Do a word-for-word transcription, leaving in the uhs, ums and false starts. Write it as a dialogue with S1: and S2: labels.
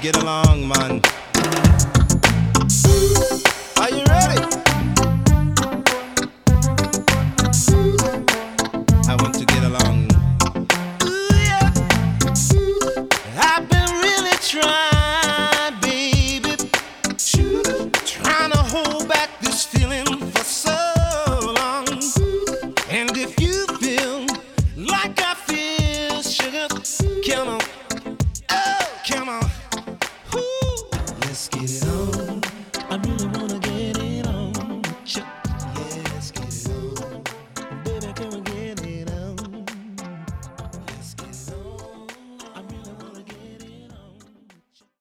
S1: get along, man. Are you ready? I want to get along. Ooh, yeah. I've been really trying, baby, trying to hold back this feeling for so long. And if you feel like I feel, sugar, come on, oh, come on. Ooh. Let's get it on.
S2: I knew